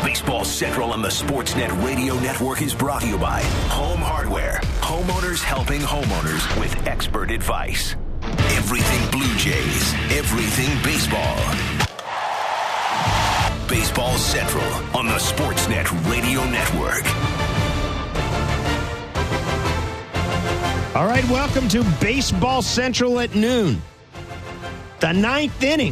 Baseball Central on the Sportsnet Radio Network is brought to you by Home Hardware. Homeowners helping homeowners with expert advice. Everything Blue Jays, everything baseball. Baseball Central on the Sportsnet Radio Network. All right, welcome to Baseball Central at noon. The ninth inning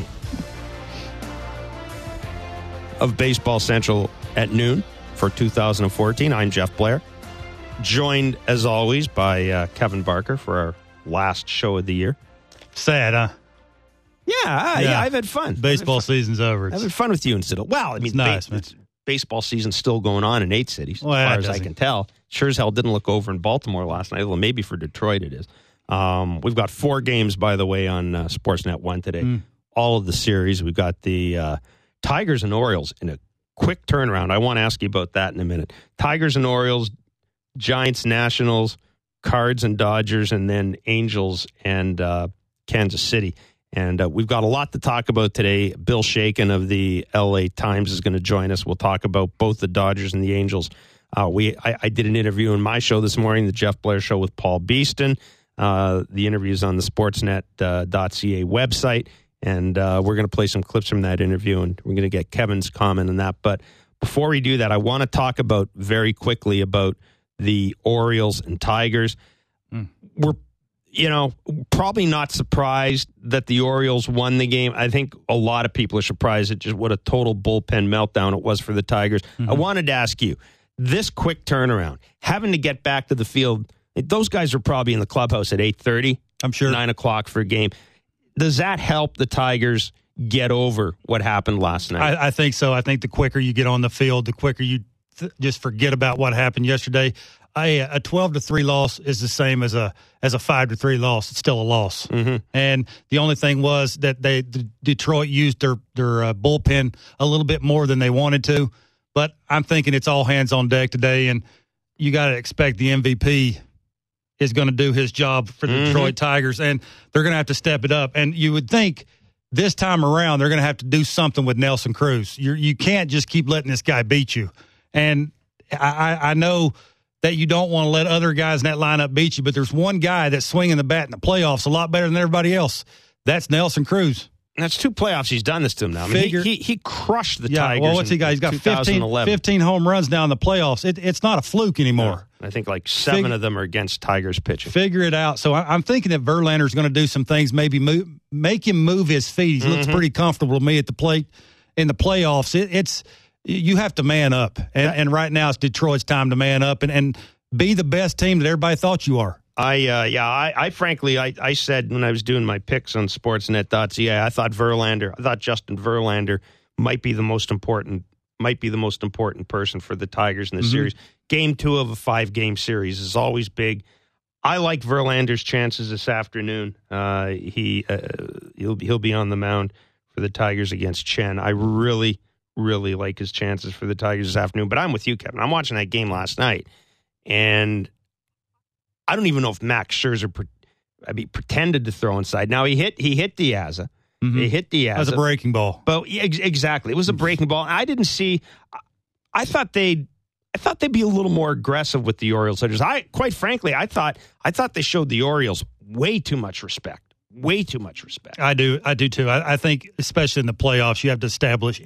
of Baseball Central at noon for 2014. I'm Jeff Blair, joined as always by Kevin Barker for our last show of the year. Sad, huh? Yeah, I've had fun. Baseball season's over. I've had fun with you instead of, well, I mean, it's nice, man. Baseball season's still going on in 8 cities, well, as far as I can tell. Sure as hell didn't look over in Baltimore last night. Well, maybe for Detroit it is. We've got 4 games, by the way, on Sportsnet 1 today. All of the series. We've got the Tigers and Orioles in a quick turnaround. I want to ask you about that in a minute. Tigers and Orioles, Giants, Nationals, Cards and Dodgers, and then Angels and Kansas City. And we've got a lot to talk about today. Bill Shaken of the LA Times is going to join us. We'll talk about both the Dodgers and the Angels. I did an interview in my show this morning, the Jeff Blair Show with Paul Beeston. The interview is on the sportsnet.ca website. And we're going to play some clips from that interview, and we're going to get Kevin's comment on that. But before we do that, I want to talk about very quickly about the Orioles and Tigers. We're probably not surprised that the Orioles won the game. I think a lot of people are surprised at just what a total bullpen meltdown it was for the Tigers. I wanted to ask you, this quick turnaround, having to get back to the field, those guys are probably in the clubhouse at 8:30. I'm sure. 9 o'clock for a game. Does that help the Tigers get over what happened last night? I think so. I think the quicker you get on the field, the quicker you just forget about what happened yesterday. A 12-3 loss is the same as a 5-3 loss. It's still a loss. And the only thing was that Detroit used their bullpen a little bit more than they wanted to. But I'm thinking it's all hands on deck today, and you got to expect the MVP is going to do his job for the Detroit Tigers, and they're going to have to step it up. And you would think this time around they're going to have to do something with Nelson Cruz. You can't just keep letting this guy beat you. And I know that you don't want to let other guys in that lineup beat you, but there's one guy that's swinging the bat in the playoffs a lot better than everybody else. That's Nelson Cruz. That's 2 playoffs he's done this to him now. I mean, he crushed the Tigers. Well, what's he got? He's got 15 home runs now in the playoffs. It's not a fluke anymore. No, I think like 7 of them are against Tigers pitching. Figure it out. So I'm thinking that Verlander's going to do some things, maybe make him move his feet. He looks pretty comfortable to me at the plate in the playoffs. You have to man up. And right now it's Detroit's time to man up and be the best team that everybody thought you are. I frankly said when I was doing my picks on Sportsnet.ca, I thought Justin Verlander might be the most important person for the Tigers in the series. Game 2 of a 5-game series is always big. I like Verlander's chances this afternoon. He'll be on the mound for the Tigers against Chen. I really, really like his chances for the Tigers this afternoon. But I'm with you, Kevin. I'm watching that game last night, and I don't even know if Max Scherzer pretended to throw inside. Now he hit Diaz. He hit Diaz. That was a breaking ball. But exactly, it was a breaking ball. I didn't see. I thought they'd be a little more aggressive with the Orioles hitters. Quite frankly, I thought they showed the Orioles way too much respect. Way too much respect. I do too. I think especially in the playoffs, you have to establish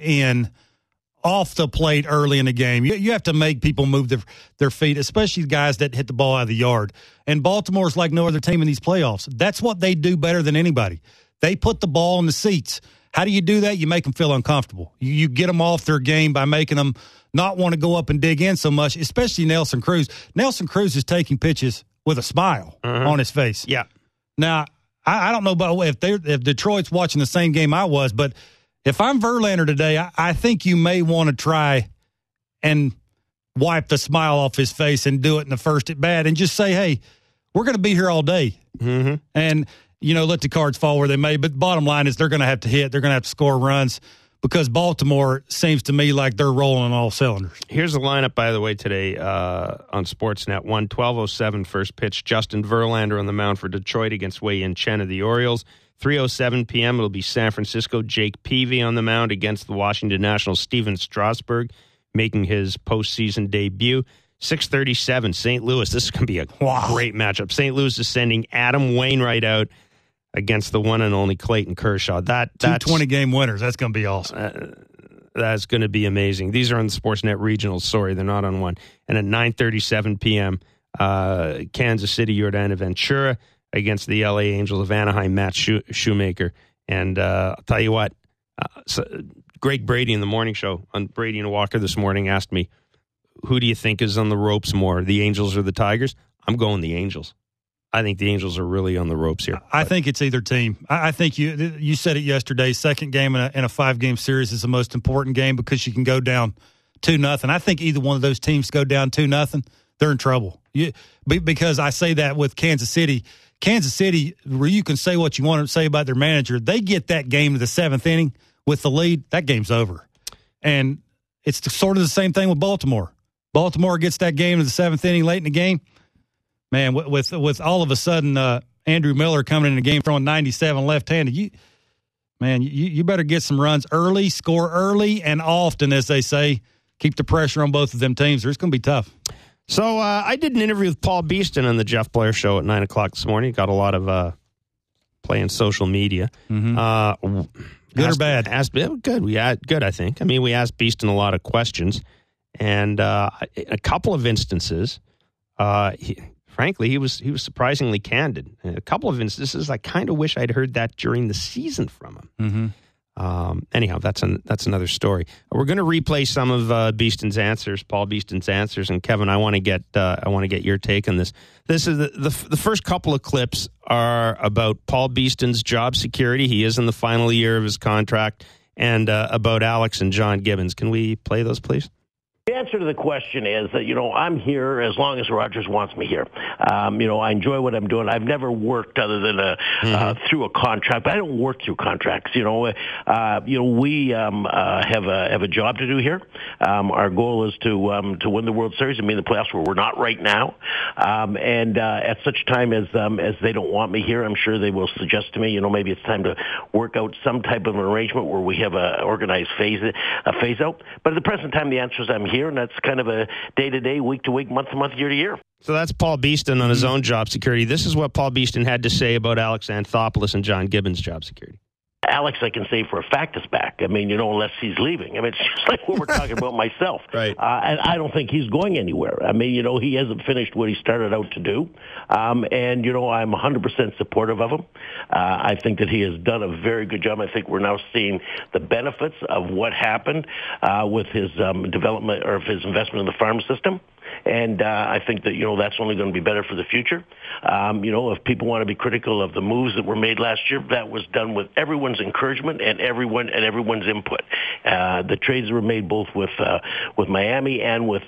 off the plate early in the game. You have to make people move their feet, especially guys that hit the ball out of the yard. And Baltimore's like no other team in these playoffs. That's what they do better than anybody. They put the ball in the seats. How do you do that? You make them feel uncomfortable. You get them off their game by making them not want to go up and dig in so much, especially Nelson Cruz. Nelson Cruz is taking pitches with a smile on his face. Yeah. Now, I don't know about if Detroit's watching the same game I was, but if I'm Verlander today, I think you may want to try and wipe the smile off his face and do it in the first at bat and just say, hey, we're going to be here all day. And, let the cards fall where they may. But bottom line is they're going to have to hit. They're going to have to score runs because Baltimore seems to me like they're rolling on all cylinders. Here's the lineup, by the way, today on Sportsnet 1, 12:07 first pitch. Justin Verlander on the mound for Detroit against Wei-Yin Chen of the Orioles. 3:07 p.m. It'll be San Francisco. Jake Peavy on the mound against the Washington Nationals. Steven Strasburg. making his postseason debut. 6:37, St. Louis. This is going to be a great matchup. St. Louis is sending Adam Wainwright out against the one and only Clayton Kershaw. That's 20-game winners. That's going to be awesome. That's going to be amazing. These are on the Sportsnet Regionals. Sorry, they're not on one. And at 9:37 p.m., Kansas City, Yordan Ventura against the LA Angels of Anaheim, Matt Shoemaker. And I'll tell you what, Greg Brady in the morning show on Brady and Walker this morning asked me, who do you think is on the ropes more, the Angels or the Tigers? I'm going the Angels. I think the Angels are really on the ropes here. I think it's either team. I think you said it yesterday, second game in a 5-game series is the most important game because you can go down 2-0. I think either one of those teams go down 2-0, they're in trouble. Because I say that with Kansas City. Kansas City, where you can say what you want to say about their manager, they get that game to the 7th inning with the lead, that game's over. And it's sort of the same thing with Baltimore. Baltimore gets that game to the 7th inning late in the game. Man, with all of a sudden Andrew Miller coming in the game throwing 97 left-handed, you better get some runs early, score early and often, as they say. Keep the pressure on both of them teams. It's going to be tough. So I did an interview with Paul Beeston on the Jeff Blair Show at 9 o'clock this morning. Got a lot of play in social media. Mm-hmm. Good or bad? Good. Good, I think. I mean, we asked Beeston a lot of questions. And a couple of instances, frankly, he was surprisingly candid. A couple of instances, I kind of wish I'd heard that during the season from him. Mm-hmm. Anyhow, that's another story. We're going to replay some of Beeston's answers, Paul Beeston's answers, and Kevin, I want to get your take on this. This is the first couple of clips are about Paul Beeston's job security. He is in the final year of his contract, and about Alex and John Gibbons. Can we play those, please? The answer to the question is that, I'm here as long as Rogers wants me here. I enjoy what I'm doing. I've never worked other than through a contract, but I don't work through contracts. We have a job to do here. Our goal is to win the World Series and be in the playoffs, where we're not right now. And at such time as they don't want me here, I'm sure they will suggest to me, maybe it's time to work out some type of an arrangement where we have a organized phase out. But at the present time, the answer is I'm here, and that's kind of a day-to-day, week-to-week, month-to-month, year-to-year. So that's Paul Beeston on his own job security. This is what Paul Beeston had to say about Alex Anthopoulos and John Gibbons' job security. Alex, I can say for a fact, is back. Unless he's leaving. It's just like what we're talking about myself. Right. And I don't think he's going anywhere. He hasn't finished what he started out to do. I'm 100% supportive of him. I think that he has done a very good job. I think we're now seeing the benefits of what happened with his development or his investment in the farm system. And I think that, that's only going to be better for the future. If people want to be critical of the moves that were made last year, that was done with everyone's encouragement and everyone's input. The trades were made both with Miami and with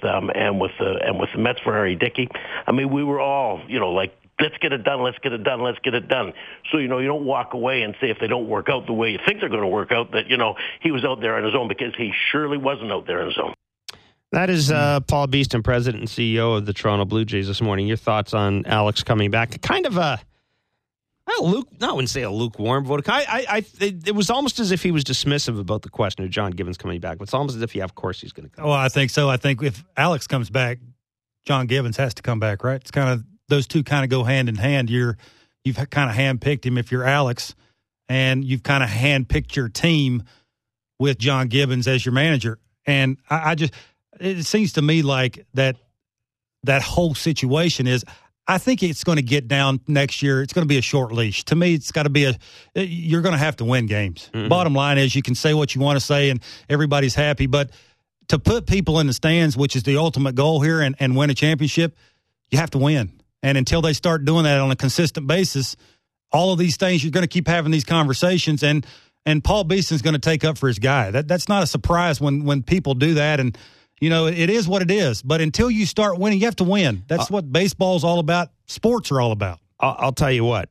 the Mets for Harry Dickey. We were all, let's get it done. So, you don't walk away and say if they don't work out the way you think they're going to work out, that, he was out there on his own, because he surely wasn't out there on his own. That is Paul Beeston, President and CEO of the Toronto Blue Jays this morning. Your thoughts on Alex coming back? Kind of I wouldn't say a lukewarm vote. It was almost as if he was dismissive about the question of John Gibbons coming back. It's almost as if, of course he's going to come back. Well, I think so. I think if Alex comes back, John Gibbons has to come back, right? It's kind of, those two kind of go hand in hand. You've kind of handpicked him if you're Alex, and you've kind of handpicked your team with John Gibbons as your manager. And it seems to me like that whole situation is, I think it's going to get down next year. It's going to be a short leash. To me, it's got to be you're going to have to win games. Mm-hmm. Bottom line is, you can say what you want to say and everybody's happy, but to put people in the stands, which is the ultimate goal here, and win a championship, you have to win. And until they start doing that on a consistent basis, all of these things, you're going to keep having these conversations, and Paul Beeston's going to take up for his guy. That's not a surprise when people do that, and it is what it is. But until you start winning, you have to win. That's what baseball's all about. Sports are all about. I'll tell you what.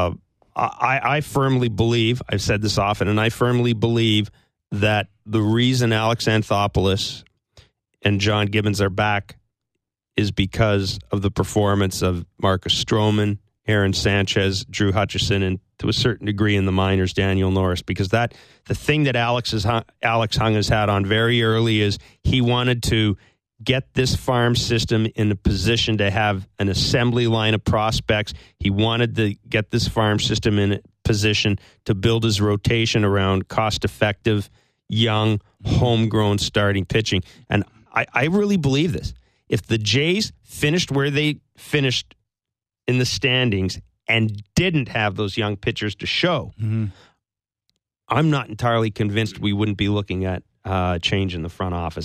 I firmly believe, I've said this often, and I firmly believe that the reason Alex Anthopoulos and John Gibbons are back is because of the performance of Marcus Stroman, Aaron Sanchez, Drew Hutchison, and to a certain degree in the minors, Daniel Norris, because the thing that Alex hung his hat on very early is he wanted to get this farm system in a position to have an assembly line of prospects. He wanted to get this farm system in a position to build his rotation around cost-effective, young, homegrown starting pitching. And I really believe this. If the Jays finished where they finished in the standings and didn't have those young pitchers to show, I'm not entirely convinced we wouldn't be looking at change in the front office.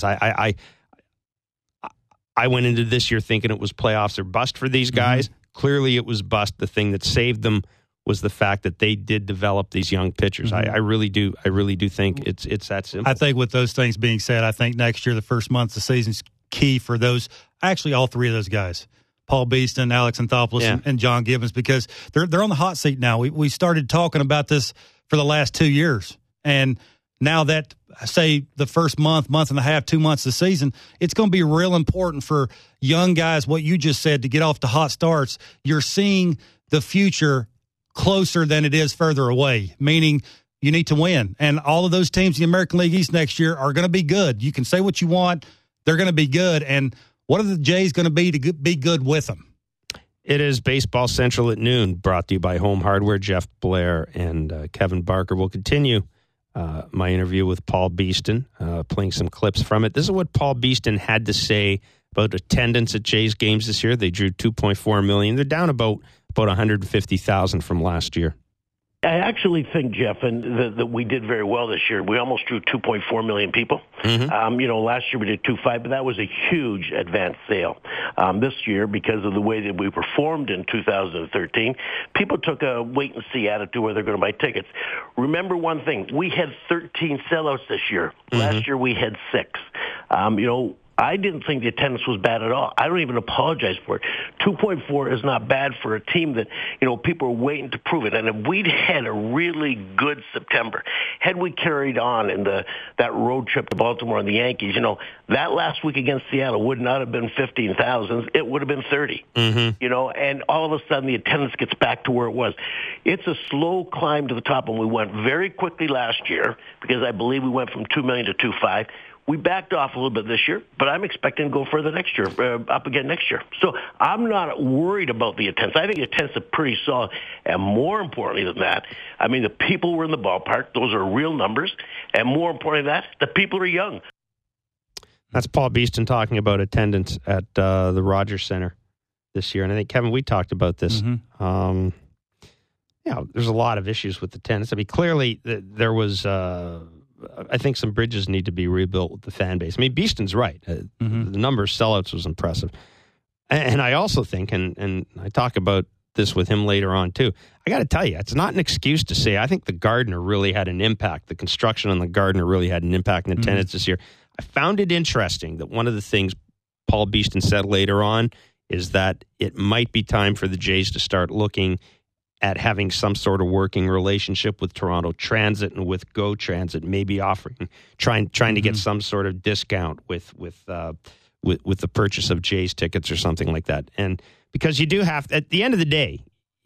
I went into this year thinking it was playoffs or bust for these guys. Clearly it was bust. The thing that saved them was the fact that they did develop these young pitchers. I really do think it's that simple. I think with those things being said, I think next year, the first month of the season is key for those, actually all three of those guys, Paul Beeston, Alex Anthopoulos, and John Gibbons, because they're on the hot seat now. We started talking about this for the last 2 years, and now that, say, the first month and a half, 2 months of the season, it's going to be real important for young guys, what you just said, to get off to hot starts. You're seeing the future closer than it is further away, meaning you need to win. And all of those teams in the American League East next year are going to be good. You can say what you want. They're going to be good. And what are the Jays going to be good with them? It is Baseball Central at noon, brought to you by Home Hardware. Jeff Blair and Kevin Barker will continue my interview with Paul Beeston, playing some clips from it. This is what Paul Beeston had to say about attendance at Jays games this year. They drew 2.4 million. They're down about 150,000 from last year. I actually think, Jeff, and that we did very well this year. We almost drew 2.4 million people. Last year we did 2.5, but that was a huge advance sale. This year, because of the way that we performed in 2013, people took a wait-and-see attitude where they're going to buy tickets. Remember one thing, we had 13 sellouts this year. Last year we had 6. I didn't think the attendance was bad at all. I don't even apologize for it. 2.4 is not bad for a team that, people are waiting to prove it. And if we'd had a really good September, had we carried on in that road trip to Baltimore and the Yankees, that last week against Seattle would not have been 15,000. It would have been 30. And all of a sudden the attendance gets back to where it was. It's a slow climb to the top, and we went very quickly last year because I believe we went from 2 million to 2.5. We backed off a little bit this year, but I'm expecting to go further next year, up again next year. So I'm not worried about the attendance. I think the attendance is pretty solid. And more importantly than that, the people were in the ballpark. Those are real numbers. And more importantly than that, the people are young. That's Paul Beeston talking about attendance at the Rogers Center this year. And I think, Kevin, we talked about this. There's a lot of issues with attendance. Clearly there was... I think some bridges need to be rebuilt with the fan base. Beeston's right. The number of sellouts was impressive. And I also think, and I talk about this with him later on too, I got to tell you, it's not an excuse to say I think the Gardner really had an impact. The construction on the Gardner really had an impact in attendance this year. I found it interesting that one of the things Paul Beeston said later on is that it might be time for the Jays to start looking at having some sort of working relationship with Toronto Transit and with Go Transit, maybe trying to get some sort of discount with the purchase of Jays tickets or something like that. And because you do have, at the end of the day,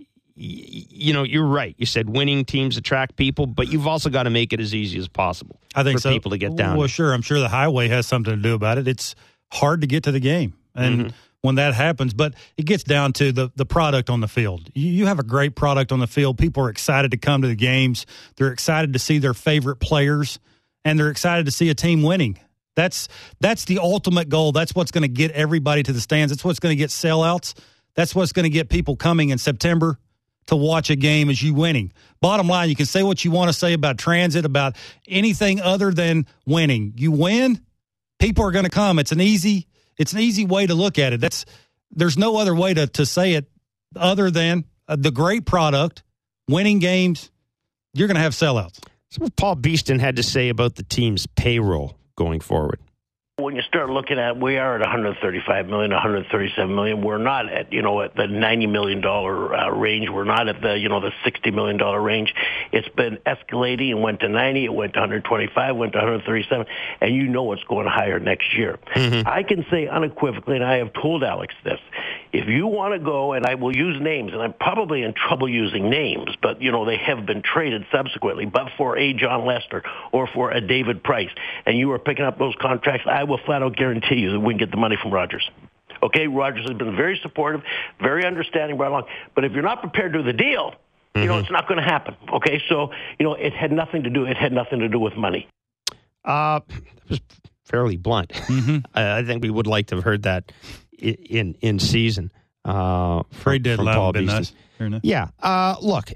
you're right. You said winning teams attract people, but you've also got to make it as easy as possible. I think for people to get down. Well, sure. I'm sure the highway has something to do about it. It's hard to get to the game, and when that happens, but it gets down to the product on the field. You have a great product on the field. People are excited to come to the games. They're excited to see their favorite players, and they're excited to see a team winning. That's the ultimate goal. That's what's going to get everybody to the stands. That's what's going to get sellouts. That's what's going to get people coming in September to watch a game as you winning. Bottom line, you can say what you want to say about Transit, about anything other than winning. You win, people are going to come. It's an easy way to look at it. There's no other way to say it other than the great product, winning games, you're going to have sellouts. So what Paul Beeston had to say about the team's payroll going forward. When you start looking at, we are at 135 million, 137 million. We're not at, at the $90 million range. We're not at the, the $60 million range. It's been escalating and went to 90. It went to 125, went to 137. And it's going higher next year. I can say unequivocally, and I have told Alex this, if you want to go, and I will use names, and I'm probably in trouble using names, but, they have been traded subsequently, but for a John Lester or for a David Price, and you are picking up those contracts, I will flat out guarantee you that we can get the money from Rogers. Okay, Rogers has been very supportive, very understanding right along, but if you're not prepared to do the deal, it's not going to happen. Okay, so, it had nothing to do with money. It was fairly blunt. I think we would like to have heard that in season. Trade deadline Paul would Beeston. been nice. Yeah. Look,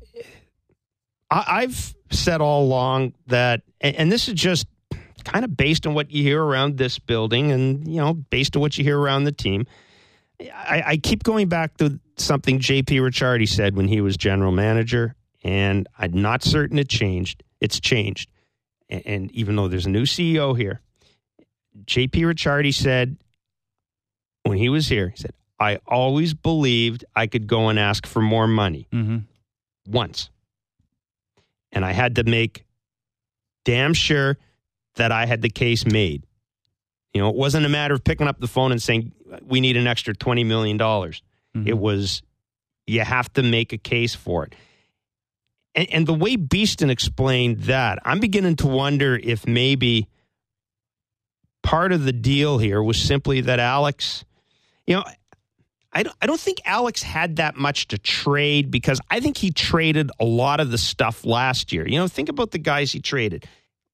I've said all along that, and this is just kind of based on what you hear around this building and, based on what you hear around the team. I keep going back to something J.P. Ricciardi said when he was general manager, and I'm not certain it changed. It's changed. And even though there's a new CEO here, J.P. Ricciardi said when he was here, he said, I always believed I could go and ask for more money once. And I had to make damn sure that I had the case made. It wasn't a matter of picking up the phone and saying, we need an extra $20 million. It was, you have to make a case for it. And the way Beeston explained that, I'm beginning to wonder if maybe part of the deal here was simply that Alex, I don't think Alex had that much to trade, because I think he traded a lot of the stuff last year. Think about the guys he traded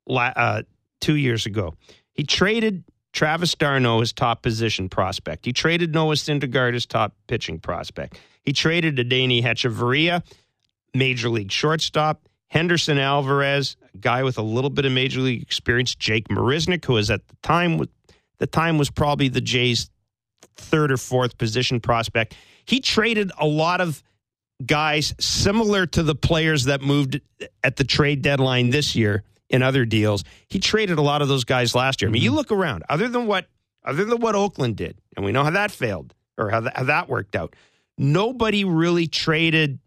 2 years ago. He traded Travis d'Arnaud, his top position prospect. He traded Noah Syndergaard, his top pitching prospect. He traded Adeiny Hechavarria, major league shortstop. Henderson Alvarez, a guy with a little bit of major league experience. Jake Marisnick, who was at the time was probably the Jays' third or fourth position prospect. He traded a lot of guys similar to the players that moved at the trade deadline this year in other deals. He traded a lot of those guys last year. I mean, you look around, other than what Oakland did, and we know how that failed, or how that worked out. Nobody really traded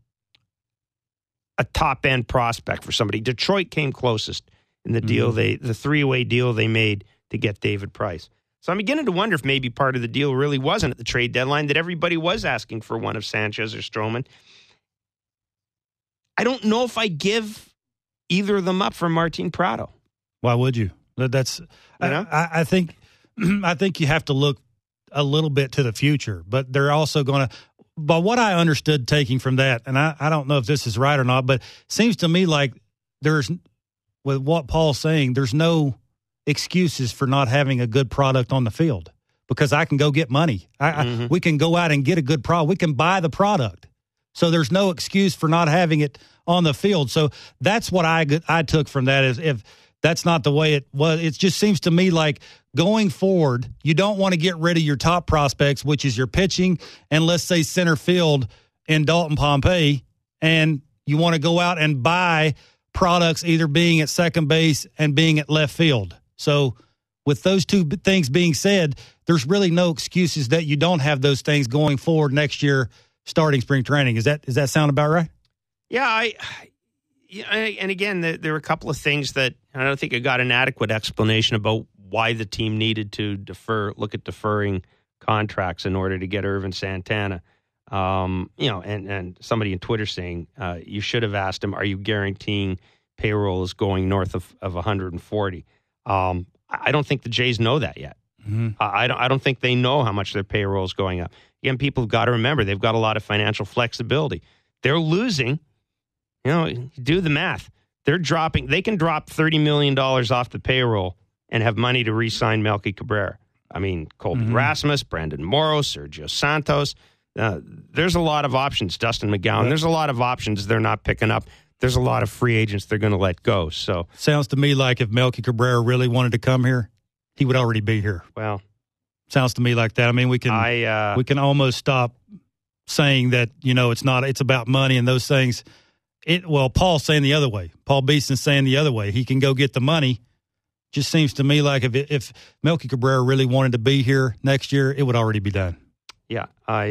a top-end prospect for somebody. Detroit came closest in the deal, the three-way deal they made to get David Price. So I'm beginning to wonder if maybe part of the deal really wasn't at the trade deadline, that everybody was asking for one of Sanchez or Stroman. I don't know if I give either of them up for Martin Prado. Why would you? I think you have to look a little bit to the future, but they're also going to, by what I understood taking from that, and I don't know if this is right or not, but it seems to me like there's, with what Paul's saying, there's no excuses for not having a good product on the field, because I can go get money. We can go out and get a good product. We can buy the product. So there's no excuse for not having it on the field. So that's what I took from that, is if that's not the way it was. It just seems to me like going forward, you don't want to get rid of your top prospects, which is your pitching and, let's say, center field in Dalton Pompey, and you want to go out and buy products either being at second base and being at left field. So with those two things being said, there's really no excuses that you don't have those things going forward next year starting spring training. Does that sound about right? Yeah, and again, there were a couple of things that I don't think I got an adequate explanation about why the team needed to look at deferring contracts in order to get Irvin Santana. And somebody in Twitter saying you should have asked him, are you guaranteeing payroll is going north of 140? I don't think the Jays know that yet. I don't think they know how much their payroll is going up. Again, people have got to remember they've got a lot of financial flexibility. They're losing. Do the math. They can drop $30 million off the payroll and have money to re-sign Melky Cabrera. I mean, Colby Rasmus, Brandon Morrow, Sergio Santos. There's a lot of options. Dustin McGowan. There's a lot of options they're not picking up. There's a lot of free agents they're going to let go. So sounds to me like if Melky Cabrera really wanted to come here, he would already be here. Well, sounds to me like that. I mean, we can almost stop saying that it's about money and those things. Paul's saying the other way. Paul Beeston's saying the other way. He can go get the money. Just seems to me like if Melky Cabrera really wanted to be here next year, it would already be done. Yeah,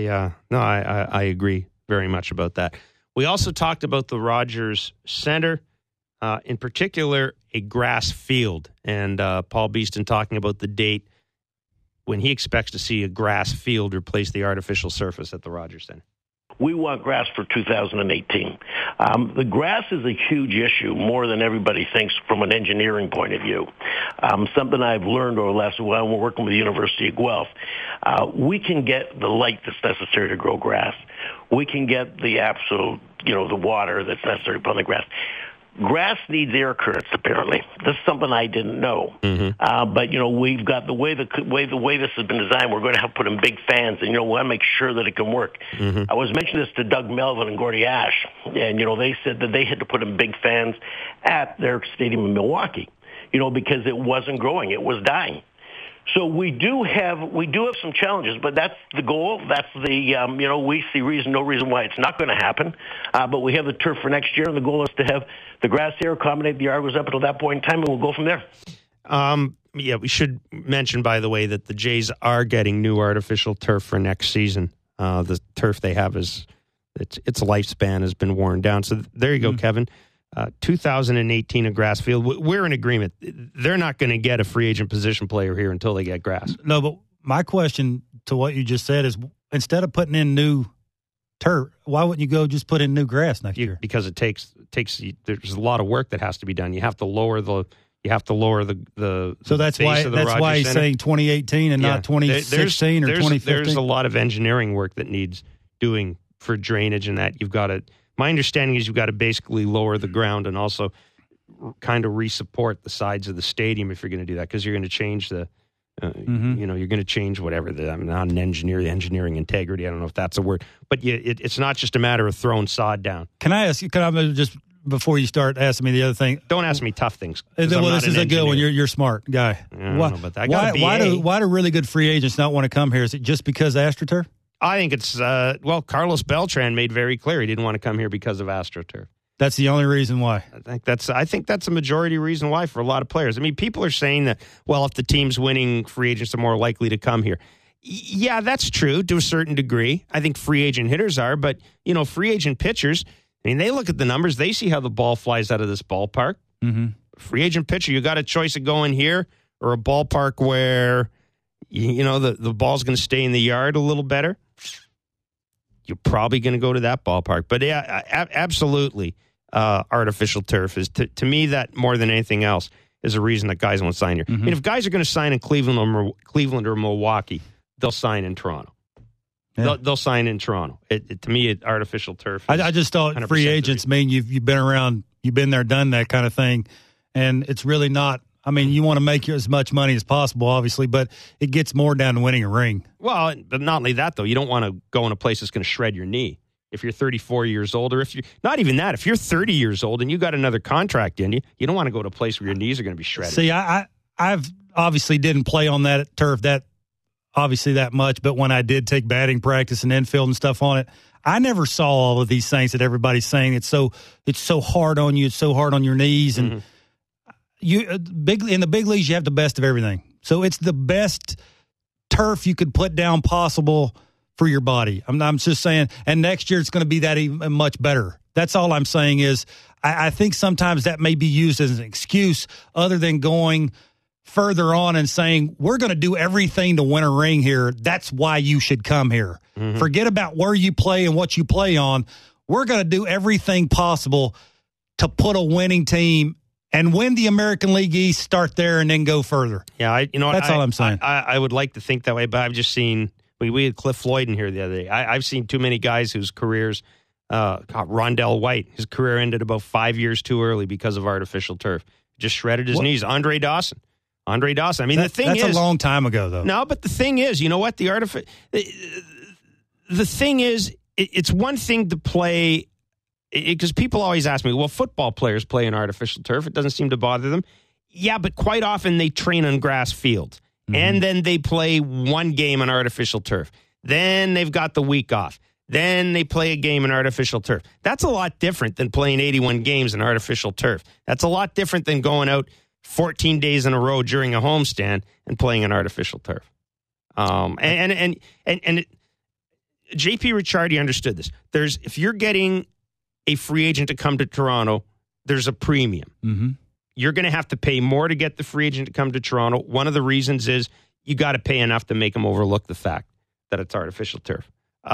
I agree very much about that. We also talked about the Rogers Center, in particular, a grass field, and Paul Beeston talking about the date when he expects to see a grass field replace the artificial surface at the Rogers Center. We want grass for 2018. The grass is a huge issue, more than everybody thinks from an engineering point of view. Something I've learned over the last while when we're working with the University of Guelph. We can get the light that's necessary to grow grass. We can get the absolute, the water that's necessary to put on the grass. Grass needs air currents, apparently. This is something I didn't know. Mm-hmm. But we've got the way this has been designed. We're going to have to put in big fans, and we want to make sure that it can work. Mm-hmm. I was mentioning this to Doug Melvin and Gordy Ash, and they said that they had to put in big fans at their stadium in Milwaukee, because it wasn't growing; it was dying. So we do have some challenges, but that's the goal. That's the we see no reason why it's not going to happen. But we have the turf for next year, and the goal is to have the grass here, accommodate the Argos up until that point in time, and we'll go from there. Yeah, we should mention, by the way, that the Jays are getting new artificial turf for next season. The turf they have its lifespan has been worn down. So there you go, Kevin. 2018, a grass field. We're in agreement. They're not going to get a free agent position player here until they get grass. No, but my question to what you just said is, instead of putting in new turf, why wouldn't you go just put in new grass next year? Because it takes. There's a lot of work that has to be done. You have to lower the. So that's why he's saying 2018 and not 2016 or 2015. There's a lot of engineering work that needs doing for drainage and that. You've got to. My understanding is you've got to basically lower the ground and also kind of re-support the sides of the stadium if you're going to do that, because you're going to change the, you're going to change whatever. I'm not an engineer, the engineering integrity. I don't know if that's a word. But it's not just a matter of throwing sod down. Can I just, before you start asking me the other thing? Don't ask me tough things. Well, this is a good one. You're a smart guy. Why do really good free agents not want to come here? Is it just because of AstroTurf? I think it's, Carlos Beltran made very clear he didn't want to come here because of AstroTurf. That's the only reason why. I think that's a majority reason why for a lot of players. I mean, people are saying that, if the team's winning, free agents are more likely to come here. Yeah, that's true to a certain degree. I think free agent hitters are, but, free agent pitchers, they look at the numbers. They see how the ball flies out of this ballpark. Mm-hmm. Free agent pitcher, you got a choice of going here or a ballpark where, the ball's going to stay in the yard a little better. You're probably going to go to that ballpark. But yeah, absolutely. Artificial turf is, to me, that more than anything else is a reason that guys won't sign here. Mm-hmm. I mean, if guys are going to sign in Cleveland or Milwaukee, they'll sign in Toronto. Yeah. They'll sign in Toronto. To me, artificial turf. I just thought free agents mean you've been around, you've been there, done that kind of thing, and it's really not. I mean, you want to make as much money as possible, obviously, but it gets more down to winning a ring. Well, but not only that, though. You don't want to go in a place that's going to shred your knee. If you're 34 years old, or if you're not even that, if you're 30 years old and you got another contract in you, you don't want to go to a place where your knees are going to be shredded. See, I've obviously didn't play on that turf that much, but when I did take batting practice and infield and stuff on it, I never saw all of these things that everybody's saying. It's so hard on you. It's so hard on your knees, and in the big leagues, you have the best of everything. So it's the best turf you could put down possible for your body. I'm just saying, and next year it's going to be that even much better. That's all I'm saying is I think sometimes that may be used as an excuse other than going further on and saying, we're going to do everything to win a ring here. That's why you should come here. Mm-hmm. Forget about where you play and what you play on. We're going to do everything possible to put a winning team and win the American League East, start there, and then go further. Yeah, that's all I'm saying. I would like to think that way, but I've just seen we had Cliff Floyd in here the other day. I've seen too many guys whose careers, Rondell White, his career ended about 5 years too early because of artificial turf. Just shredded his knees. Andre Dawson. I mean, that's a long time ago, though. No, but the thing is, you know what? The thing is, it's one thing to play. Because people always ask me, well, football players play in artificial turf. It doesn't seem to bother them. Yeah, but quite often they train on grass fields. Mm-hmm. And then they play one game on artificial turf. Then they've got the week off. Then they play a game in artificial turf. That's a lot different than playing 81 games in artificial turf. That's a lot different than going out 14 days in a row during a homestand and playing an artificial turf. JP Ricciardi understood this. If you're getting a free agent to come to Toronto, there's a premium. Mm-hmm. You're going to have to pay more to get the free agent to come to Toronto. One of the reasons is you got to pay enough to make them overlook the fact that it's artificial turf.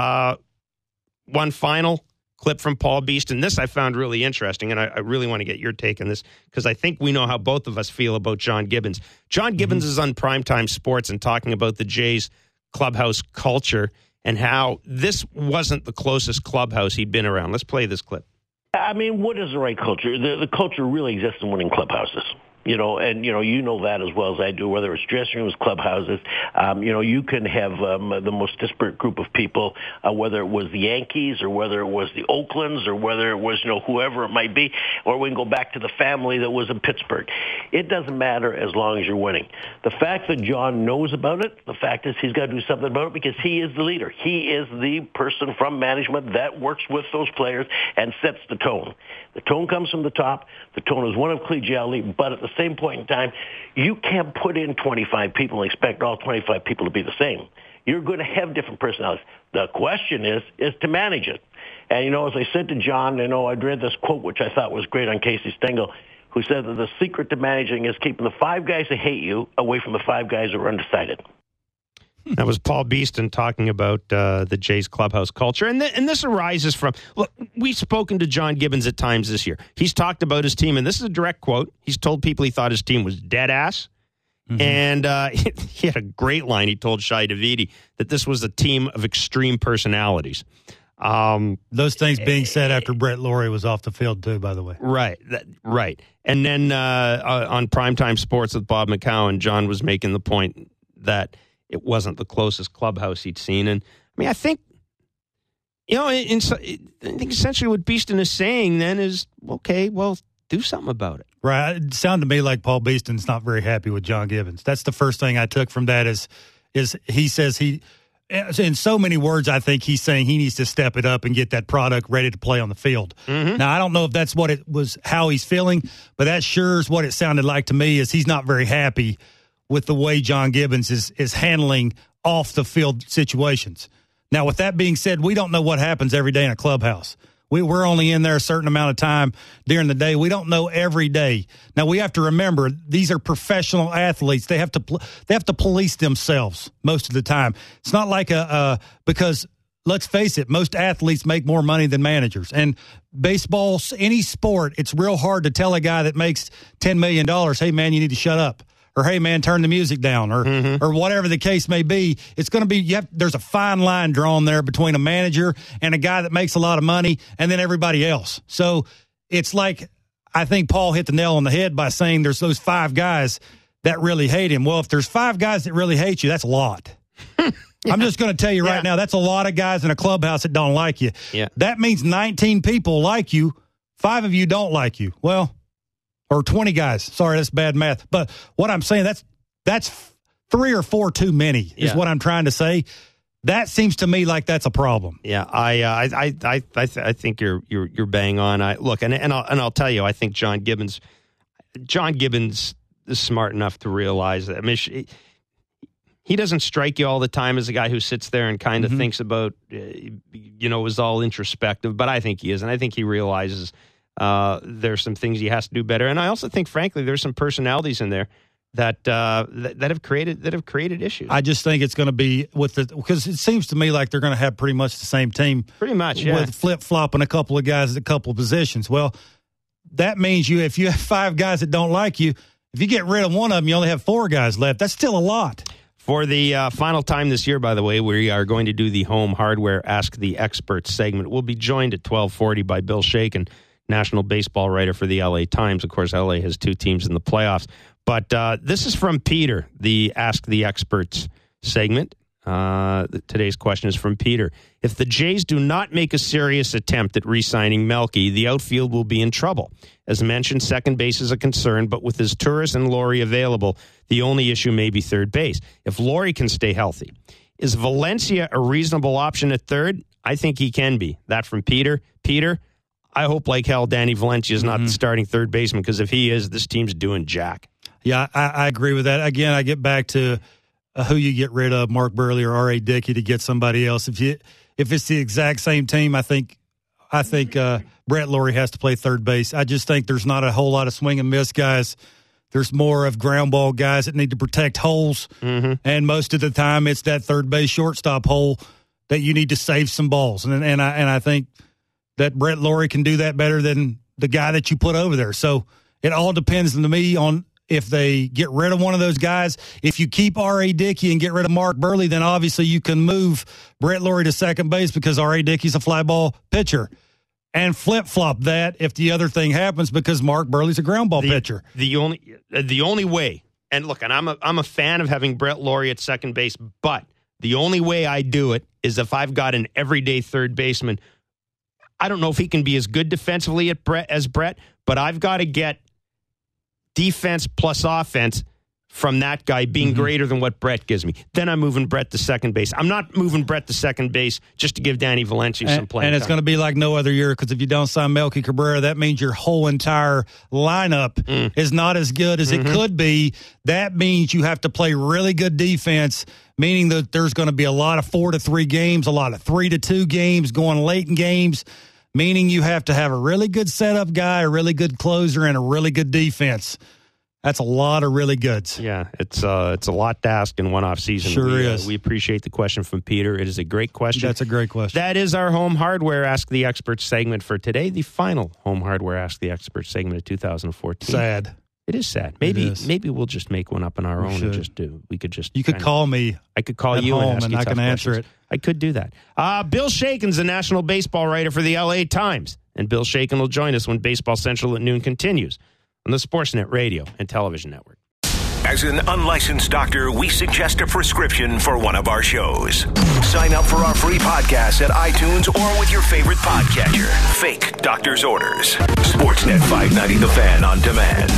One final clip from Paul Beeston. This I found really interesting, and I really want to get your take on this because I think we know how both of us feel about John Gibbons. John Gibbons is on Primetime Sports and talking about the Jays clubhouse culture and how this wasn't the closest clubhouse he'd been around. Let's play this clip. I mean, what is the right culture? The culture really exists in winning clubhouses. You know that as well as I do, whether it's dressing rooms, clubhouses. You can have the most disparate group of people, whether it was the Yankees or whether it was the Oaklands or whether it was, whoever it might be, or we can go back to the family that was in Pittsburgh. It doesn't matter as long as you're winning. The fact that John knows about it, the fact is he's got to do something about it because he is the leader. He is the person from management that works with those players and sets the tone. The tone comes from the top. The tone is one of collegiality, but at the same point in time, you can't put in 25 people and expect all 25 people to be the same. You're going to have different personalities. The question is to manage it. And, as I said to John, I'd read this quote, which I thought was great on Casey Stengel, who said that the secret to managing is keeping the 5 guys that hate you away from the 5 guys that are undecided. That was Paul Beeston talking about the Jays clubhouse culture. And this arises from, look, we've spoken to John Gibbons at times this year. He's talked about his team, and this is a direct quote. He's told people he thought his team was dead ass. Mm-hmm. And he had a great line. He told Shai Davidi that this was a team of extreme personalities. Those things being said after Brett Laurie was off the field, too, by the way. Right, right. And then on Primetime Sports with Bob McCown, John was making the point that it wasn't the closest clubhouse he'd seen. And I mean, I think, I think essentially what Beeston is saying then is, okay, well, do something about it. Right. It sounded to me like Paul Beeston's not very happy with John Gibbons. That's the first thing I took from that is he says in so many words, I think he's saying he needs to step it up and get that product ready to play on the field. Mm-hmm. Now, I don't know if that's what it was, how he's feeling, but that sure is what it sounded like to me is he's not very happy with the way John Gibbons is handling off-the-field situations. Now, with that being said, we don't know what happens every day in a clubhouse. We're only in there a certain amount of time during the day. We don't know every day. Now, we have to remember, these are professional athletes. They have to police themselves most of the time. It's not like because let's face it, most athletes make more money than managers. And baseball, any sport, it's real hard to tell a guy that makes $10 million, hey, man, you need to shut up. Or, hey, man, turn the music down, or whatever the case may be. It's going to be, there's a fine line drawn there between a manager and a guy that makes a lot of money and then everybody else. So it's like, I think Paul hit the nail on the head by saying there's those 5 guys that really hate him. Well, if there's 5 guys that really hate you, that's a lot. Yeah. I'm just going to tell you right now, that's a lot of guys in a clubhouse that don't like you. Yeah. That means 19 people like you, 5 of you don't like you. Well, or 20 guys. Sorry, that's bad math. But what I'm saying, that's 3 or 4 too many is what I'm trying to say. That seems to me like that's a problem. Yeah, I think you're bang on. I'll tell you, I think John Gibbons is smart enough to realize that. I mean, he doesn't strike you all the time as a guy who sits there and kind of thinks about, is all introspective. But I think he is, and I think he realizes there's some things he has to do better. And I also think, frankly, there's some personalities in there that have created issues. I just think it's going to be because it seems to me like they're going to have pretty much the same team. Pretty much, yeah. With flip-flopping a couple of guys at a couple of positions. Well, that means if you have 5 guys that don't like you, if you get rid of one of them, you only have 4 guys left. That's still a lot. For the final time this year, by the way, we are going to do the Home Hardware Ask the Experts segment. We'll be joined at 12:40 by Bill Shaken, national baseball writer for the LA Times. Of course, LA has 2 teams in the playoffs. But this is from Peter, the Ask the Experts segment. Today's question is from Peter. If the Jays do not make a serious attempt at re-signing Melky, the outfield will be in trouble. As mentioned, second base is a concern, but with his Turris and Laurie available, the only issue may be third base. If Laurie can stay healthy, is Valencia a reasonable option at third? I think he can be. That from Peter. Peter, I hope like hell Danny Valencia is not the starting third baseman, because if he is, this team's doing jack. Yeah, I agree with that. Again, I get back to who you get rid of, Mark Burley or R.A. Dickey, to get somebody else. If it's the exact same team, I think Brett Laurie has to play third base. I just think there's not a whole lot of swing and miss guys There's more of ground ball guys that need to protect holes. And most of the time it's that third base shortstop hole that you need to save some balls. And I think that Brett Lawrie can do that better than the guy that you put over there. So it all depends to me on if they get rid of one of those guys. If you keep R.A. Dickey and get rid of Mark Burley, then obviously you can move Brett Lawrie to second base because R.A. Dickey's a fly ball pitcher. And flip-flop that if the other thing happens because Mark Burley's a ground ball pitcher. The only way, and look, and I'm a fan of having Brett Lawrie at second base, but the only way I do it is if I've got an everyday third baseman. I don't know if he can be as good defensively as Brett, but I've got to get defense plus offense from that guy being greater than what Brett gives me. Then I'm moving Brett to second base. I'm not moving Brett to second base just to give Danny Valencia some playing time. And it's going to be like no other year because if you don't sign Melky Cabrera, that means your whole entire lineup is not as good as it could be. That means you have to play really good defense, meaning that there's going to be a lot of 4-3 games, a lot of 3-2 games, going late in games, meaning you have to have a really good setup guy, a really good closer, and a really good defense. That's a lot of really goods. Yeah, it's a lot to ask in one off season. Sure is. We appreciate the question from Peter. It is a great question. That's a great question. That is our Home Hardware Ask the Expert segment for today, the final Home Hardware Ask the Expert segment of 2014. Sad. It is sad. Maybe we'll just make one up on our own and just do. We could just. You could call me. I could call you and ask you I can answer it. I could do that. Bill Shaken's a national baseball writer for the LA Times, and Bill Shaken will join us when Baseball Central at noon continues on the Sportsnet radio and television network. As an unlicensed doctor, we suggest a prescription for one of our shows. Sign up for our free podcast at iTunes or with your favorite podcatcher. Fake doctor's orders. Sportsnet 590 The Fan on demand.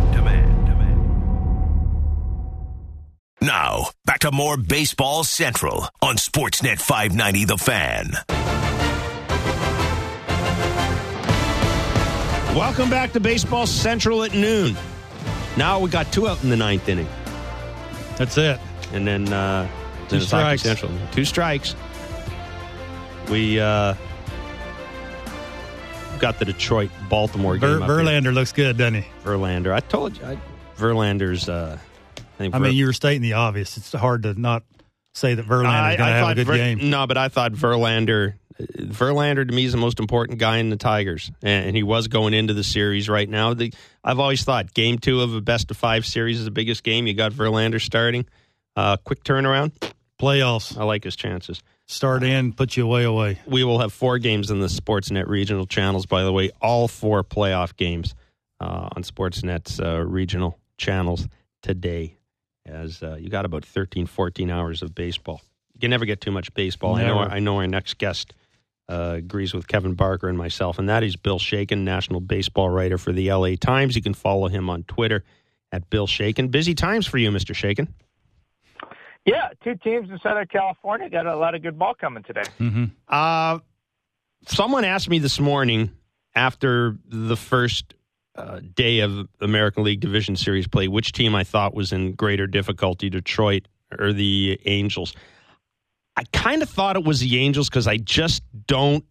Now, back to more Baseball Central on Sportsnet 590 The Fan. Welcome back to Baseball Central at noon. Now we got 2 out in the 9th inning. That's it. And then 2 strikes. Central. 2 strikes. We got the Detroit-Baltimore game. Verlander looks good, doesn't he? Verlander. I told you. Verlander's... I mean, you were stating the obvious. It's hard to not say that Verlander's going to have a good game. No, but I thought Verlander to me is the most important guy in the Tigers, and he was going into the series right now. I've always thought Game 2 of a best-of-5 series is the biggest game. You got Verlander starting. Quick turnaround. Playoffs. I like his chances. Start in, put you away. We will have 4 games in the Sportsnet regional channels, by the way. All 4 playoff games on Sportsnet's regional channels today, as you got about 13, 14 hours of baseball. You can never get too much baseball. I know our next guest agrees with Kevin Barker and myself, and that is Bill Shaken, national baseball writer for the LA Times. You can follow him on Twitter at Bill Shaken. Busy times for you, Mr. Shaken. Yeah, 2 teams in Southern California got a lot of good ball coming today. Someone asked me this morning after the first day of American League Division Series play which team I thought was in greater difficulty, Detroit or the Angels. I kind of thought it was the Angels because I don't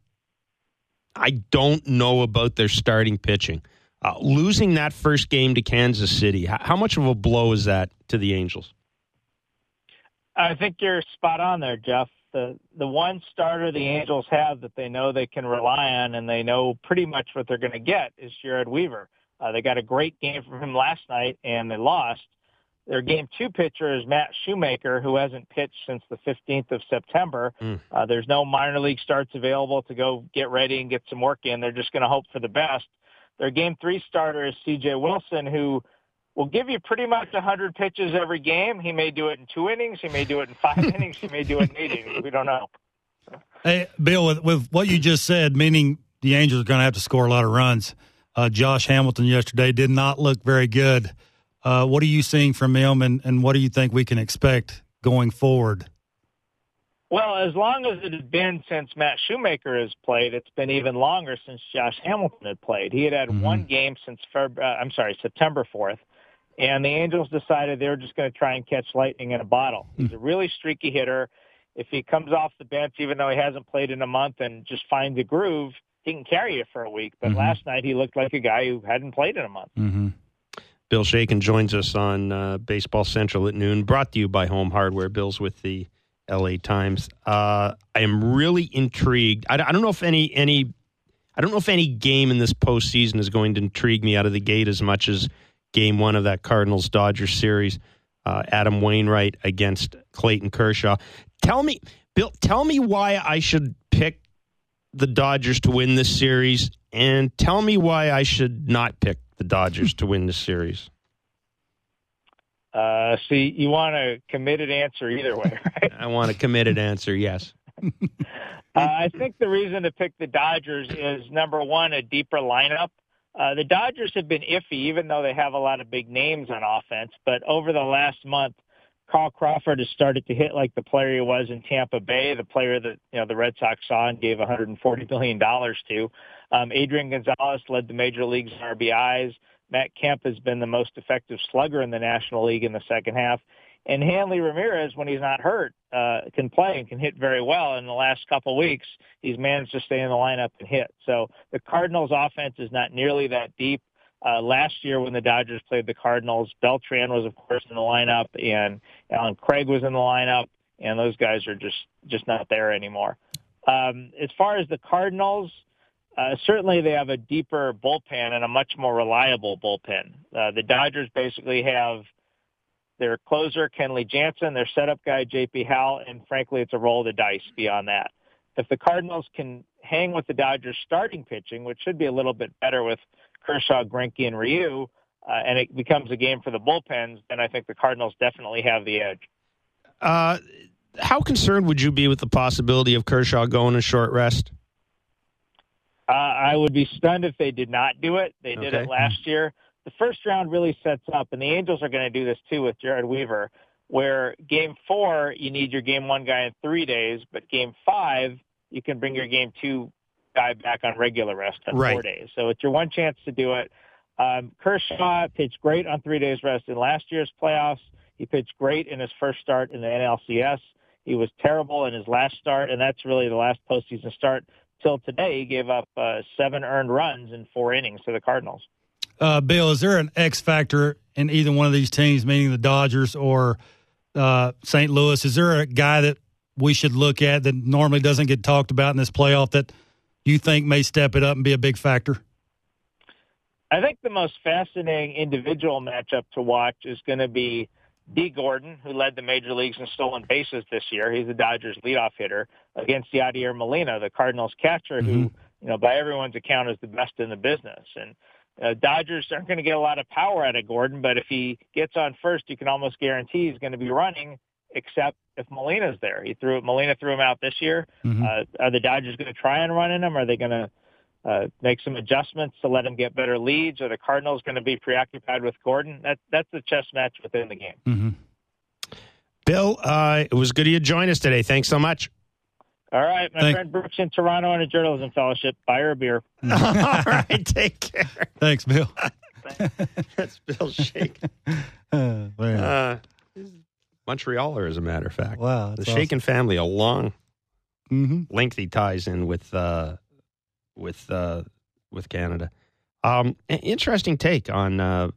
know about their starting pitching. Losing that first game to Kansas City, how much of a blow is that to the Angels? I think you're spot on there, Jeff. The one starter the Angels have that they know they can rely on and they know pretty much what they're going to get is Jared Weaver. They got a great game from him last night and they lost. Their Game 2 pitcher is Matt Shoemaker, who hasn't pitched since the 15th of September. There's no minor league starts available to go get ready and get some work in. They're just going to hope for the best. Their Game 3 starter is C.J. Wilson, who will give you pretty much 100 pitches every game. He may do it in 2 innings. He may do it in 5 innings. He may do it in 8 innings. We don't know. Hey, Bill, with what you just said, meaning the Angels are going to have to score a lot of runs, Josh Hamilton yesterday did not look very good. What are you seeing from him, and what do you think we can expect going forward? Well, as long as it has been since Matt Shoemaker has played, it's been even longer since Josh Hamilton had played. He had one game since September 4th, and the Angels decided they were just going to try and catch lightning in a bottle. He's a really streaky hitter. If he comes off the bench, even though he hasn't played in a month, and just finds a groove, he can carry it for a week. But last night he looked like a guy who hadn't played in a month. Bill Shakin joins us on Baseball Central at noon, brought to you by Home Hardware. Bill's with the LA Times. I am really intrigued. I don't know if any game in this postseason is going to intrigue me out of the gate as much as Game 1 of that Cardinals-Dodgers series. Adam Wainwright against Clayton Kershaw. Bill, tell me why I should pick the Dodgers to win this series, and tell me why I should not pick the Dodgers to win this series. See, you want a committed answer either way, right? I want a committed answer, yes. I think the reason to pick the Dodgers is, number one, a deeper lineup. The Dodgers have been iffy, even though they have a lot of big names on offense. But over the last month, Carl Crawford has started to hit like the player he was in Tampa Bay, the player that the Red Sox saw and gave $140 million to. Adrian Gonzalez led the major leagues in RBIs. Matt Kemp has been the most effective slugger in the National League in the second half. And Hanley Ramirez, when he's not hurt, can play and can hit very well. In the last couple of weeks, he's managed to stay in the lineup and hit. So the Cardinals' offense is not nearly that deep. Last year when the Dodgers played the Cardinals, Beltran was, of course, in the lineup, and Alan Craig was in the lineup, and those guys are just not there anymore. As far as the Cardinals, certainly they have a deeper bullpen and a much more reliable bullpen. The Dodgers basically have their closer, Kenley Jansen, their setup guy, J.P. Howell, and frankly, it's a roll of the dice beyond that. If the Cardinals can hang with the Dodgers starting pitching, which should be a little bit better with Kershaw, Greinke, and Ryu, and it becomes a game for the bullpens, then I think the Cardinals definitely have the edge. How concerned would you be with the possibility of Kershaw going a short rest? I would be stunned if they did not do it. They did it last year. The first round really sets up, and the Angels are going to do this too with Jared Weaver, where Game 4, you need your Game 1 guy in 3 days, but Game 5, you can bring your Game 2 guy back on regular rest in 4 days. So it's your one chance to do it. Kershaw pitched great on 3 days rest in last year's playoffs. He pitched great in his first start in the NLCS. He was terrible in his last start, and that's really the last postseason start. Till today, he gave up 7 earned runs in 4 innings to the Cardinals. Bill, is there an X factor in either one of these teams, meaning the Dodgers or St. Louis? Is there a guy that we should look at that normally doesn't get talked about in this playoff that you think may step it up and be a big factor? I think the most fascinating individual matchup to watch is going to be Dee Gordon, who led the major leagues in stolen bases this year. He's the Dodgers' leadoff hitter, against Yadier Molina, the Cardinals' catcher, who, by everyone's account, is the best in the business. And Dodgers aren't going to get a lot of power out of Gordon, but if he gets on first, you can almost guarantee he's going to be running, except if Molina's there. Molina threw him out this year. Are the Dodgers going to try and run in him? Are they going to make some adjustments to let him get better leads? Are the Cardinals going to be preoccupied with Gordon? That's the chess match within the game. Bill, it was good of you to join us today. Thanks so much. All right. My friend Brooks in Toronto on a journalism fellowship. Buy her a beer. All right. Take care. Thanks, Bill. That's Bill Shakin. Montrealer, as a matter of fact. Wow. The Shakin family, a long, lengthy ties in with Canada. Interesting take on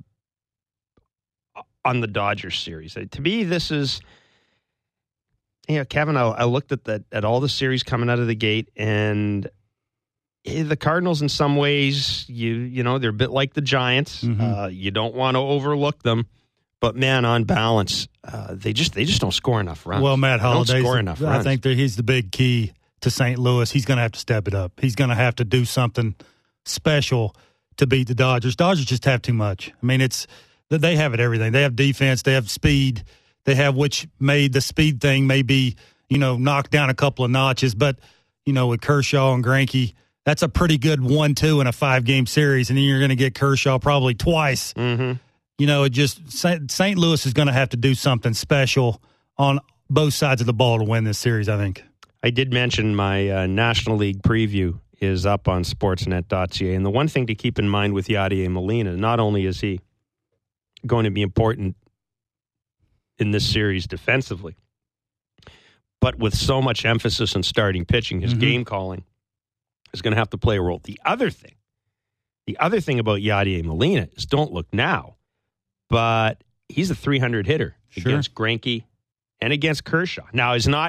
the Dodgers series. To me, this is, Kevin, I looked at all the series coming out of the gate, and the Cardinals, in some ways, they're a bit like the Giants. You don't want to overlook them, but man, on balance, they just don't score enough runs. Well, Matt Holliday, I think that he's the big key to St. Louis. He's going to have to step it up. He's going to have to do something special to beat the Dodgers. Dodgers just have too much. I mean, they have it everything. They have defense. They have speed. They have, which made the speed thing maybe, knocked down a couple of notches. But, with Kershaw and Greinke, that's a pretty good 1-2 in a 5-game series. And then you're going to get Kershaw probably twice. St. Louis is going to have to do something special on both sides of the ball to win this series, I think. I did mention my National League preview is up on sportsnet.ca. And the one thing to keep in mind with Yadier Molina, not only is he going to be important in this series defensively, but with so much emphasis on starting pitching, his game calling is going to have to play a role. The other thing about Yadier Molina is, don't look now, but he's a 300 hitter Sure. against Greinke and against Kershaw. Now, it's not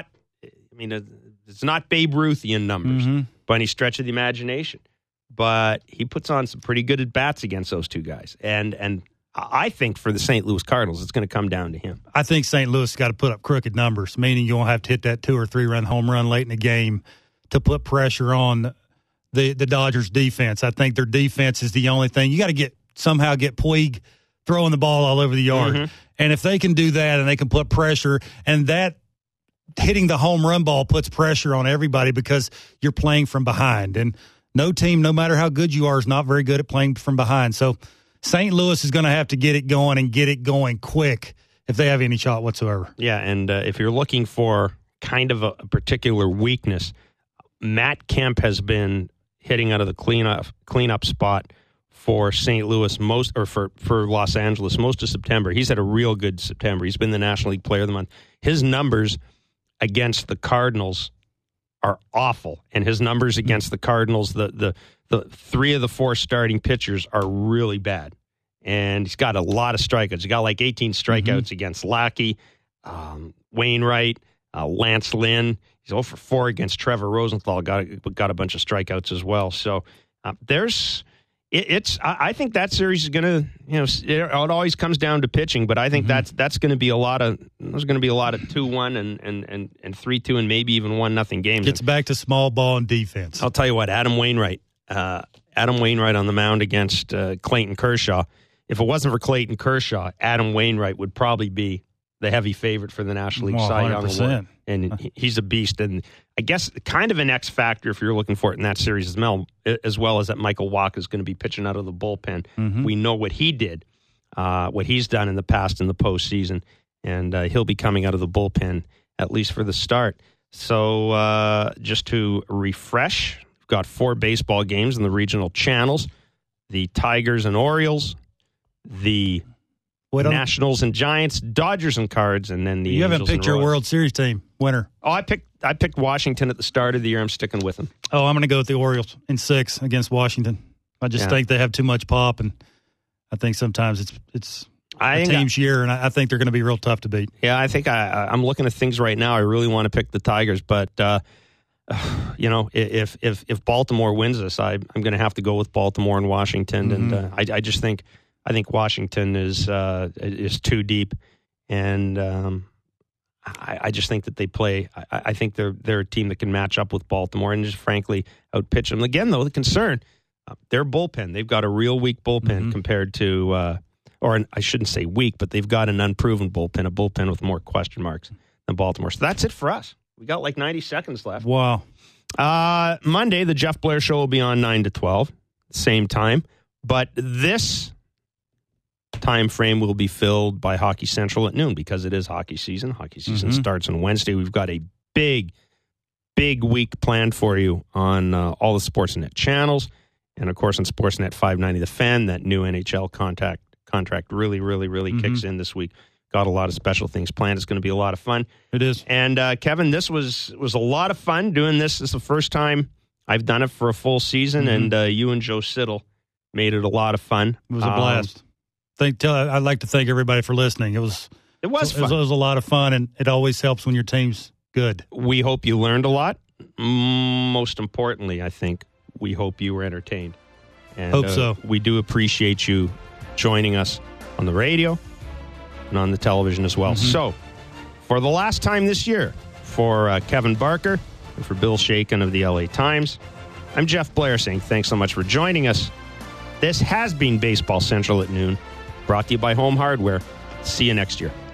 Babe Ruthian numbers by any stretch of the imagination, but he puts on some pretty good at-bats against those two guys. And I think for the St. Louis Cardinals, it's going to come down to him. I think St. Louis has got to put up crooked numbers, meaning you won't have to hit that 2 or 3 run home run late in the game to put pressure on the Dodgers defense. I think their defense is the only thing. You got to somehow get Puig throwing the ball all over the yard. And if they can do that and they can put pressure, and that hitting the home run ball puts pressure on everybody because you're playing from behind. And no team, no matter how good you are, is not very good at playing from behind. So St. Louis is going to have to get it going and get it going quick if they have any shot whatsoever. Yeah, and if you're looking for kind of a particular weakness, Matt Kemp has been hitting out of the cleanup spot for St. Louis for Los Angeles most of September. He's had a real good September. He's been the National League Player of the Month. His numbers against the Cardinals are awful, and his numbers against the Cardinals, the 3 of the 4 starting pitchers are really bad. And he's got a lot of strikeouts. He got like 18 strikeouts against Lackey, Wainwright, Lance Lynn. He's 0 for 4 against Trevor Rosenthal. Got a bunch of strikeouts as well. So I think that series is going to, it always comes down to pitching, but I think that's going to be there's going to be a lot of 2-1 and 3-2 and maybe even 1-0 games. Gets back to small ball and defense. I'll tell you what, Adam Wainwright on the mound against Clayton Kershaw. If it wasn't for Clayton Kershaw, Adam Wainwright would probably be the heavy favorite for the National League Cy Young Award. And he's a beast. And I guess kind of an X factor if you're looking for it in that series as well as that Michael Wacha is going to be pitching out of the bullpen. We know what he did, what he's done in the past in the postseason, and he'll be coming out of the bullpen at least for the start. So just to refresh, we've got 4 baseball games in the regional channels. The Tigers and Orioles, the Nationals and Giants, Dodgers and Cards, and then the You Angels haven't picked and your Royals. World Series team winner. Oh, I picked Washington at the start of the year. I'm sticking with them. Oh, I'm going to go with the Orioles in 6 against Washington. I just think they have too much pop, and I think sometimes it's a team's year, and I think they're going to be real tough to beat. Yeah, I think I'm looking at things right now. I really want to pick the Tigers, but if Baltimore wins this, I'm going to have to go with Baltimore and Washington, and I think Washington is too deep, and I just think that they play. I think they're a team that can match up with Baltimore and just frankly outpitch them. Again, though, the concern, their bullpen. They've got a real weak bullpen compared to, or I shouldn't say weak, but they've got an unproven bullpen, a bullpen with more question marks than Baltimore. So that's it for us. We got like 90 seconds left. Wow. Monday, the Jeff Blair Show will be on 9 to 12, same time, but this time frame will be filled by Hockey Central at noon because it is hockey season. Hockey season starts on Wednesday. We've got a big week planned for you on all the Sportsnet channels. And, of course, on Sportsnet 590 The Fan, that new NHL contract really kicks in this week. Got a lot of special things planned. It's going to be a lot of fun. It is. And, Kevin, this was a lot of fun doing this. This is the first time I've done it for a full season, and you and Joe Siddle made it a lot of fun. It was a blast. I'd like to thank everybody for listening. It was fun. It was a lot of fun, and it always helps when your team's good. We hope you learned a lot. Most importantly, I think we hope you were entertained. And, hope so. We do appreciate you joining us on the radio and on the television as well. So, for the last time this year, for Kevin Barker and for Bill Shaken of the LA Times, I'm Jeff Blair saying thanks so much for joining us. This has been Baseball Central at noon, brought to you by Home Hardware. See you next year.